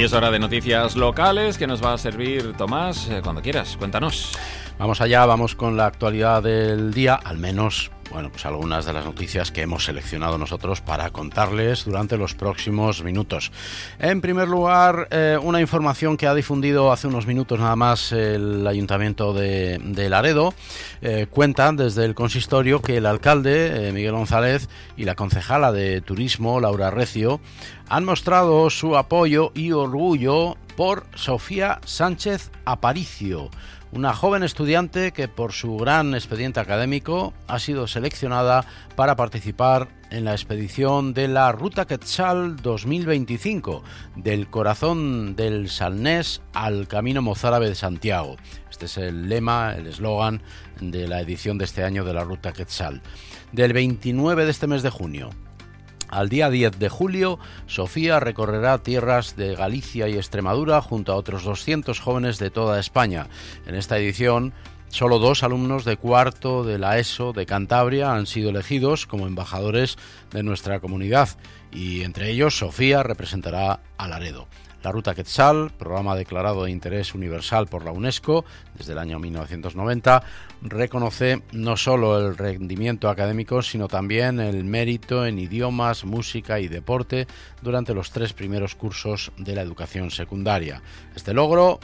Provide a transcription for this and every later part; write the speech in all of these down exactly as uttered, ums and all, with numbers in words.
es hora de noticias locales que nos va a servir Tomás eh, cuando quieras. Cuéntanos. Vamos allá, vamos con la actualidad del día, al menos, bueno, pues algunas de las noticias que hemos seleccionado nosotros para contarles durante los próximos minutos. En primer lugar, eh, una información que ha difundido hace unos minutos nada más el Ayuntamiento de, de Laredo. Eh, cuentan desde el consistorio que el alcalde, eh, Miguel González, y la concejala de Turismo, Laura Recio, han mostrado su apoyo y orgullo por Sofía Sánchez Aparicio, una joven estudiante que por su gran expediente académico ha sido seleccionada para participar en la expedición de la Ruta Quetzal dos mil veinticinco, del corazón del Salnés al Camino Mozárabe de Santiago. Este es el lema, el eslogan de la edición de este año de la Ruta Quetzal. Del veintinueve de este mes de junio al día diez de julio, Sofía recorrerá tierras de Galicia y Extremadura junto a otros doscientos jóvenes de toda España. En esta edición, solo dos alumnos de cuarto de la ESO de Cantabria han sido elegidos como embajadores de nuestra comunidad y entre ellos Sofía representará a Laredo. La Ruta Quetzal, programa declarado de interés universal por la UNESCO desde el año mil novecientos noventa, reconoce no solo el rendimiento académico, sino también el mérito en idiomas, música y deporte durante los tres primeros cursos de la educación secundaria. Este logro,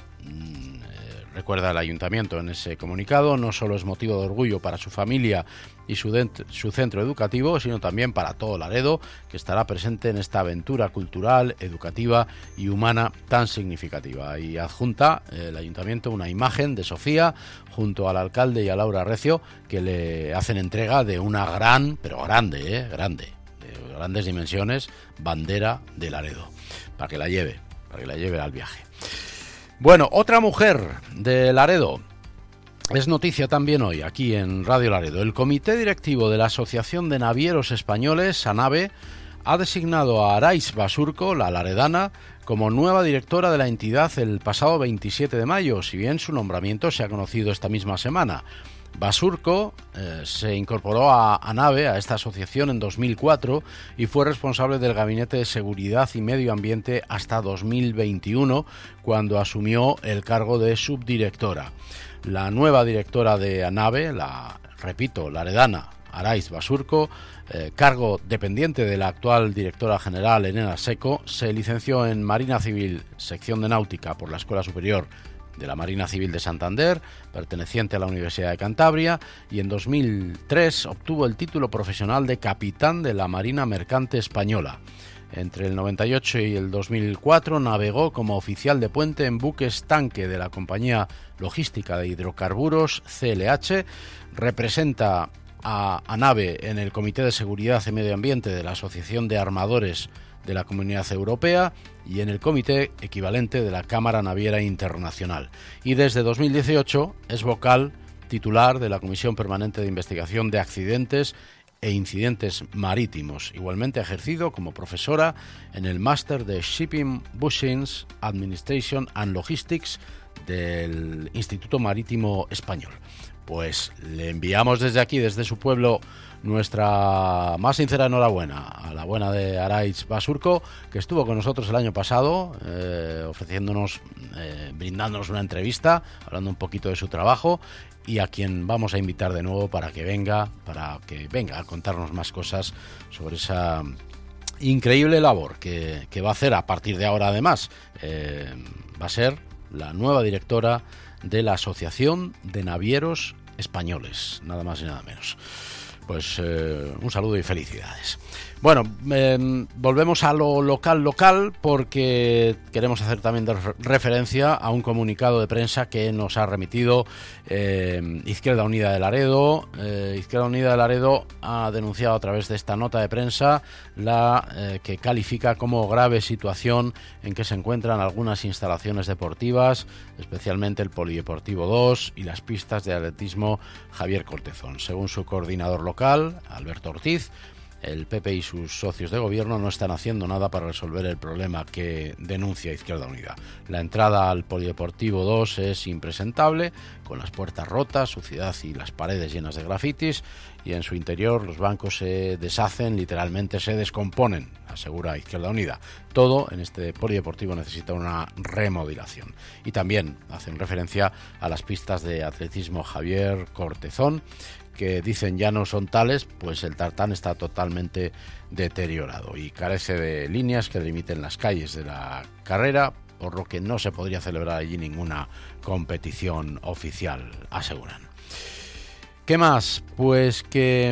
recuerda el Ayuntamiento en ese comunicado, no solo es motivo de orgullo para su familia y su, dent- su centro educativo, sino también para todo Laredo, que estará presente en esta aventura cultural, educativa y humana tan significativa. Y adjunta eh, el Ayuntamiento una imagen de Sofía junto al alcalde y a Laura Recio, que le hacen entrega de una gran, pero grande, eh, grande, de grandes dimensiones, bandera de Laredo, para que la lleve, para que la lleve al viaje. Bueno, otra mujer de Laredo es noticia también hoy aquí en Radio Laredo. El Comité Directivo de la Asociación de Navieros Españoles, ANAVE, ha designado a Arais Basurco, la laredana, como nueva directora de la entidad el pasado veintisiete de mayo, si bien su nombramiento se ha conocido esta misma semana. Basurco eh, se incorporó a ANAVE, a esta asociación, en dos mil cuatro y fue responsable del Gabinete de Seguridad y Medio Ambiente hasta dos mil veintiuno, cuando asumió el cargo de subdirectora. La nueva directora de ANAVE, la, repito, laredana Arais Basurco, eh, cargo dependiente de la actual directora general Elena Seco, se licenció en Marina Civil, sección de Náutica, por la Escuela Superior de la Marina Civil de Santander, perteneciente a la Universidad de Cantabria, y en dos mil tres obtuvo el título profesional de capitán de la Marina Mercante Española. Entre el noventa y ocho y el dos mil cuatro navegó como oficial de puente en buques tanque de la compañía logística de hidrocarburos C L H, representa a ANAVE en el Comité de Seguridad y Medio Ambiente de la Asociación de Armadores de la Comunidad Europea y en el comité equivalente de la Cámara Naviera Internacional. Y desde dos mil dieciocho es vocal titular de la Comisión Permanente de Investigación de Accidentes e Incidentes Marítimos. Igualmente ha ejercido como profesora en el Máster de Shipping Business Administration and Logistics del Instituto Marítimo Español. Pues le enviamos desde aquí, desde su pueblo, nuestra más sincera enhorabuena a la buena de Arais Basurco, que estuvo con nosotros el año pasado, eh, ofreciéndonos, eh, brindándonos una entrevista, hablando un poquito de su trabajo, y a quien vamos a invitar de nuevo para que venga, para que venga a contarnos más cosas sobre esa increíble labor que, que va a hacer a partir de ahora. Además, eh, va a ser la nueva directora de la Asociación de Navieros Españoles, nada más y nada menos. Pues eh, un saludo y felicidades. Bueno, eh, volvemos a lo local local porque queremos hacer también de referencia a un comunicado de prensa que nos ha remitido eh, Izquierda Unida de Laredo. Eh, Izquierda Unida de Laredo ha denunciado a través de esta nota de prensa la eh, que califica como grave situación en que se encuentran algunas instalaciones deportivas, especialmente el Polideportivo dos y las pistas de atletismo Javier Cortezón. Según su coordinador local, Alberto Ortiz, el P P y sus socios de gobierno no están haciendo nada para resolver el problema que denuncia Izquierda Unida. La entrada al Polideportivo dos es impresentable, con las puertas rotas, suciedad y las paredes llenas de grafitis, y en su interior los bancos se deshacen, literalmente se descomponen, asegura Izquierda Unida. Todo en este polideportivo necesita una remodelación. Y también hacen referencia a las pistas de atletismo Javier Cortezón, que dicen ya no son tales, pues el tartán está totalmente deteriorado y carece de líneas que delimiten las calles de la carrera, por lo que no se podría celebrar allí ninguna competición oficial, aseguran. ¿Qué más? Pues que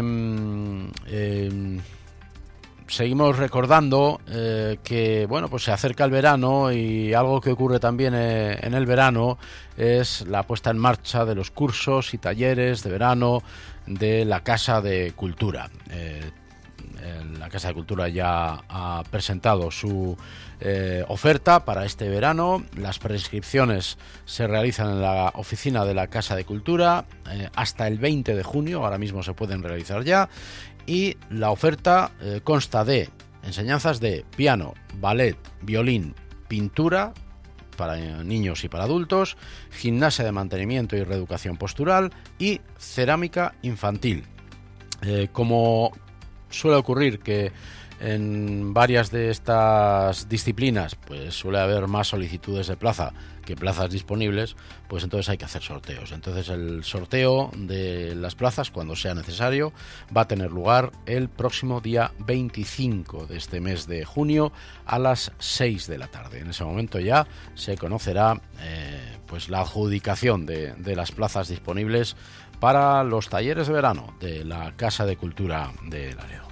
eh, seguimos recordando eh, que bueno, pues se acerca el verano, y algo que ocurre también eh, en el verano es la puesta en marcha de los cursos y talleres de verano de la Casa de Cultura. Eh, la Casa de Cultura ya ha presentado su eh, oferta para este verano. Las prescripciones se realizan en la oficina de la Casa de Cultura eh, hasta el veinte de junio, ahora mismo se pueden realizar ya, y la oferta eh, consta de enseñanzas de piano, ballet, violín, pintura para niños y para adultos, gimnasia de mantenimiento y reeducación postural y cerámica infantil. Eh, como suele ocurrir que en varias de estas disciplinas pues suele haber más solicitudes de plaza que plazas disponibles, pues entonces hay que hacer sorteos. Entonces el sorteo de las plazas, cuando sea necesario, va a tener lugar el próximo día veinticinco de este mes de junio a las seis de la tarde. En ese momento ya se conocerá eh, pues la adjudicación de, de las plazas disponibles para los talleres de verano de la Casa de Cultura de Laredo.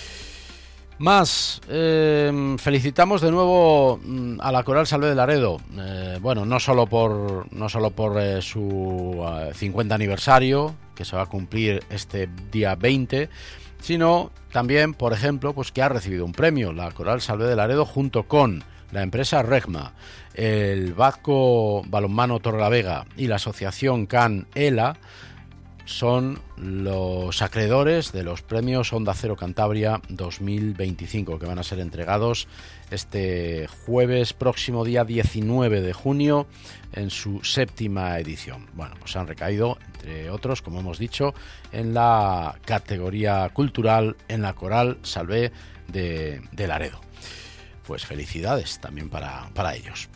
Más, eh, felicitamos de nuevo a la Coral Salvé de Laredo, eh, bueno, no solo por, no solo por eh, su uh, cincuenta aniversario, que se va a cumplir este día veinte, sino también, por ejemplo, pues que ha recibido un premio, la Coral Salvé de Laredo, junto con la empresa Regma, el Vasco Balonmano Torrelavega y la asociación Can Ela, son los acreedores de los premios Onda Cero Cantabria dos mil veinticinco, que van a ser entregados este jueves próximo, día diecinueve de junio, en su séptima edición. Bueno, pues han recaído, entre otros, como hemos dicho, en la categoría cultural, en la Coral Salvé de, de Laredo. Pues felicidades también para, para ellos.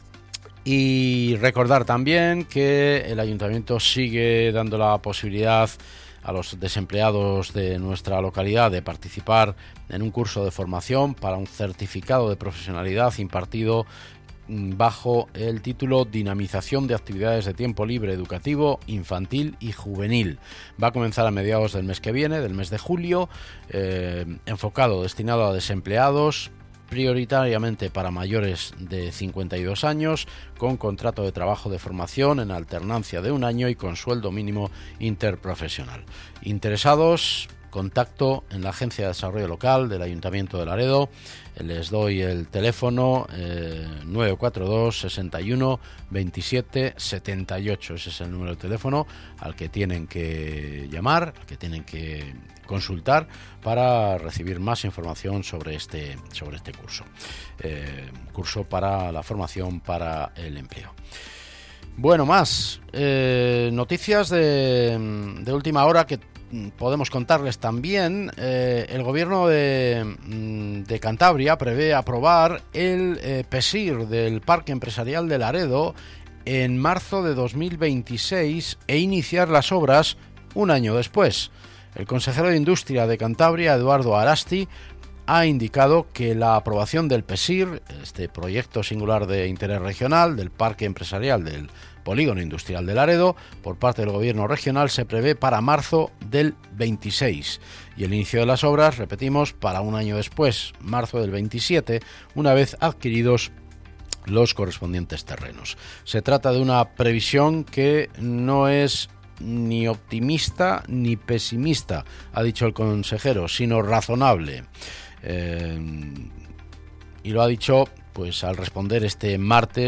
Y recordar también que el Ayuntamiento sigue dando la posibilidad a los desempleados de nuestra localidad de participar en un curso de formación para un certificado de profesionalidad impartido bajo el título Dinamización de actividades de tiempo libre educativo, infantil y juvenil. Va a comenzar a mediados del mes que viene, del mes de julio, eh, enfocado, destinado a desempleados, prioritariamente para mayores de cincuenta y dos años, con contrato de trabajo de formación en alternancia de un año y con sueldo mínimo interprofesional. Interesados, contacto en la Agencia de Desarrollo Local del Ayuntamiento de Laredo. Les doy el teléfono eh, nueve cuatro dos, sesenta y uno, veintisiete, setenta y ocho. Ese es el número de teléfono al que tienen que llamar, al que tienen que consultar para recibir más información sobre este, sobre este curso. Eh, curso para la formación para el empleo. Bueno, más eh, noticias de, de última hora que podemos contarles también. Eh, el gobierno de, de Cantabria prevé aprobar el eh, PESIR del Parque Empresarial de Laredo en marzo de dos mil veintiséis e iniciar las obras un año después. El consejero de Industria de Cantabria, Eduardo Arasti, ha indicado que la aprobación del PESIR, este proyecto singular de interés regional del Parque Empresarial del Polígono Industrial de Laredo, por parte del Gobierno regional, se prevé para marzo del veintiséis y el inicio de las obras, repetimos, para un año después, marzo del veintisiete, una vez adquiridos los correspondientes terrenos. Se trata de una previsión que no es ni optimista ni pesimista, ha dicho el consejero, sino razonable. Eh, y lo ha dicho pues al responder este martes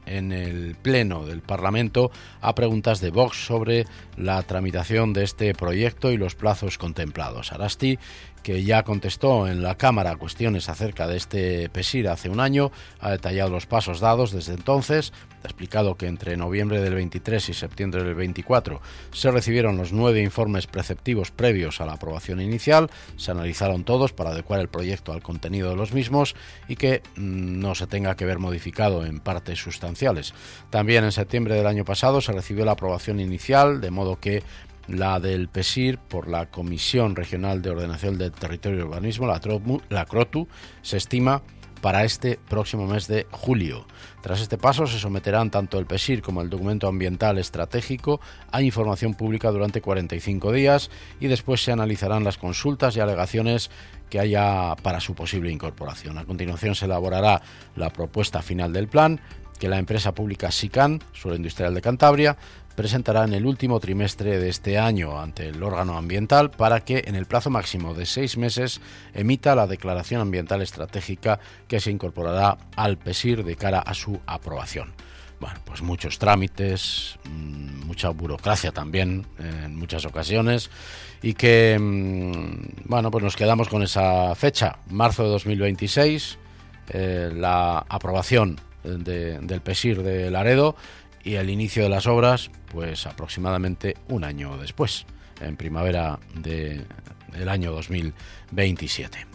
en el Pleno del Parlamento a preguntas de Vox sobre la tramitación de este proyecto y los plazos contemplados. Arasti, que ya contestó en la Cámara a cuestiones acerca de este PESIR hace un año, ha detallado los pasos dados desde entonces, ha explicado que entre noviembre del veintitrés y septiembre del veinticuatro se recibieron los nueve informes preceptivos previos a la aprobación inicial, se analizaron todos para adecuar el proyecto al contenido de los mismos y que mmm, no se tenga que ver modificado en partes sustanciales. También en septiembre del año pasado se recibió la aprobación inicial, de modo que la del PESIR por la Comisión Regional de Ordenación del Territorio y Urbanismo, la, Tromu, la CROTU, se estima para este próximo mes de julio. Tras este paso se someterán tanto el PESIR como el documento ambiental estratégico a información pública durante cuarenta y cinco días y después se analizarán las consultas y alegaciones que haya para su posible incorporación. A continuación se elaborará la propuesta final del plan que la empresa pública SICAN, Suelo Industrial de Cantabria, presentará en el último trimestre de este año ante el órgano ambiental para que en el plazo máximo de seis meses emita la declaración ambiental estratégica que se incorporará al PESIR de cara a su aprobación. Bueno, pues muchos trámites, mucha burocracia también en muchas ocasiones y que, bueno, pues nos quedamos con esa fecha, marzo de dos mil veintiséis, eh, la aprobación de, del PESIR de Laredo y el inicio de las obras, pues aproximadamente un año después, en primavera de, del año dos mil veintisiete.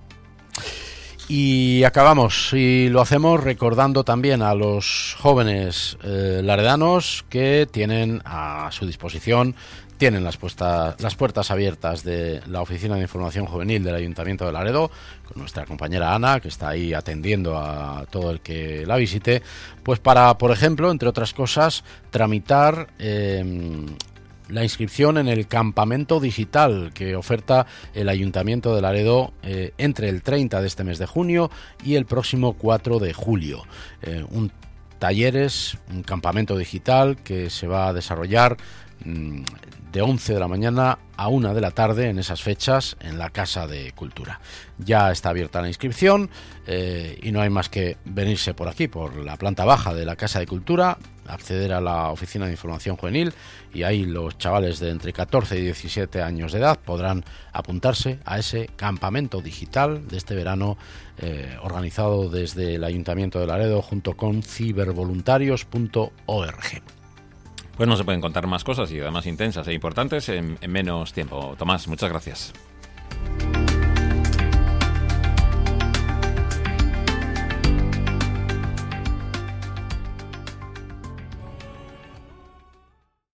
Y acabamos, y lo hacemos recordando también a los jóvenes eh, laredanos que tienen a su disposición, tienen las, puestas, las puertas abiertas de la Oficina de Información Juvenil del Ayuntamiento de Laredo, con nuestra compañera Ana, que está ahí atendiendo a todo el que la visite, pues para, por ejemplo, entre otras cosas, tramitar eh, la inscripción en el campamento digital que oferta el Ayuntamiento de Laredo eh, entre el treinta de este mes de junio y el próximo cuatro de julio. Eh, un talleres, un campamento digital que se va a desarrollar mmm, de once de la mañana a una de la tarde en esas fechas en la Casa de Cultura. Ya está abierta la inscripción eh, y no hay más que venirse por aquí, por la planta baja de la Casa de Cultura, acceder a la Oficina de Información Juvenil y ahí los chavales de entre catorce y diecisiete años de edad podrán apuntarse a ese campamento digital de este verano eh, organizado desde el Ayuntamiento de Laredo junto con cibervoluntarios punto org. Pues no se pueden contar más cosas y además intensas e importantes en, en menos tiempo. Tomás, muchas gracias.